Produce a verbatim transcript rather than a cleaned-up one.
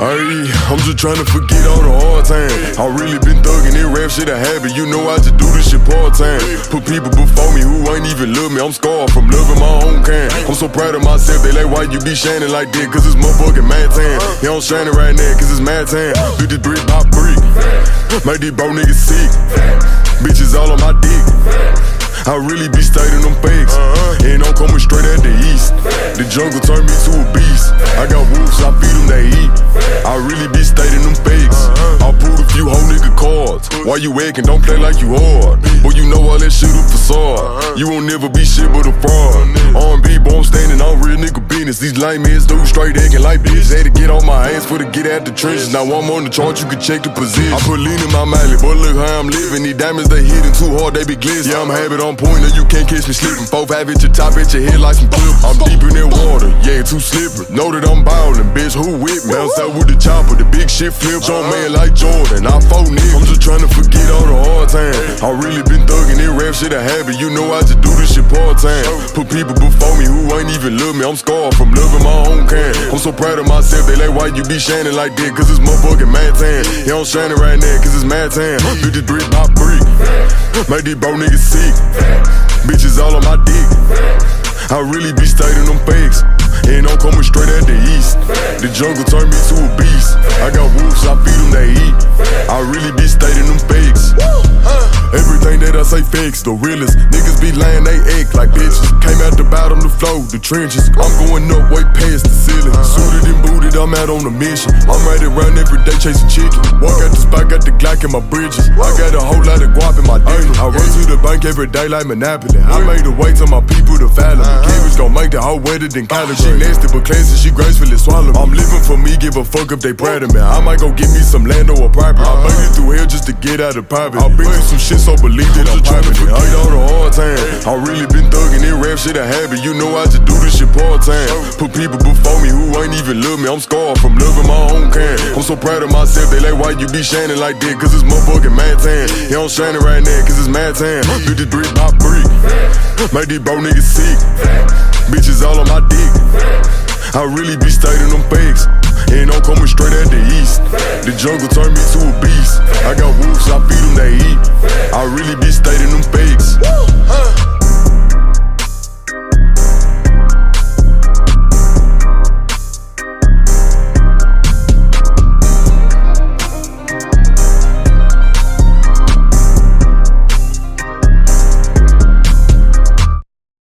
Ayy, I'm just tryna forget all the hard times. I really been thuggin', it rap shit a habit. You know I just do this shit part-time. Put people before me who ain't even love me. I'm scarred from loving my own kind. I'm so proud of myself, they like, why you be shining like that? Cause it's motherfucking mad time. Yeah, I'm shining right now, cause it's mad time. Do this brick by brick. Make these bro niggas sick. Bitches all on my dick. I really be stating them fakes. And I'm coming straight at the east. The jungle turned me to a beast. I got wolves, I feed them, they eat. I really be stating them fakes. I pulled a few whole nigga cards. Why you acting? Don't play like you hard. Boy, you know all that shit a facade. You won't never be shit but a fraud. R and B, boy, I'm standing on real nigga business. These lame ass dudes straight acting like bitches. Had to get on my ass for to get out the trenches. Now I'm on the chart, you can check the position. I put lean in my mallet, but look how I'm living. These diamonds, they hitting too hard, they be glistening. Yeah, I'm habit on point, or you can't catch me sleeping. Four, five at your top, at your head like some clip. I'm deep in that water, yeah, too slippery. Know that I'm ballin', bitch, who with me? Bounce out with the chopper, the big shit flip. Young man like Jordan, I four niggas. I'm just tryna forget all the hard times. I really been thuggin', it rap shit a habit. You know I just do this shit part-time. Put people before me who ain't even love me. I'm scarred from loving my own kind. I'm so proud of myself, they like, why you be shining like that? Cause it's motherfucking mad time. Yeah, I'm shining right now, cause it's mad time. Do this brick by brick. Make these bro niggas sick. Bitches all on my dick. I really be stating them fakes. And I'm coming straight at the east. The jungle turned me to a beast. I got wolves, I feed them, they eat. I really be stating them fakes. Everything that I say fakes, the realest. Niggas be lying, they act like bitches. Came out the bottom, the floor, the trenches. I'm going up way past the ceiling. Suited and booted, I'm out on a mission. I'm right around every day chasing chicken. Walk out the spot, got the Glock in my bridges. I got a whole lot of guap in my denim. I run to the bank every day like Monopoly. I made a way to my people to follow me. Kids gon' make the whole wetter than college. She nasty but classy, she gracefully swallow me. I'm living for me, give a fuck if they proud of me. I might go get me some land or a property. I made it through hell just to get out of poverty. I've been through some shit, so believe that I'm trying to forget all the hard times. I really been thuggin', it rap shit a habit. You know I just do this shit part-time. Put people before me who ain't even love me. I'm scarred from loving my own kind. I'm so proud of myself, they like, why you be shining like that? Cause it's motherfucking mad time. Yeah, I'm shining right now, cause it's mad time. Do this brick by brick. Make these bro niggas sick. Bitches all on my dick. I really be stating them fakes. And I'm coming straight at the east. The jungle turned me to a beast. I got wolves, I feed them, they eat. I really be stating them fakes.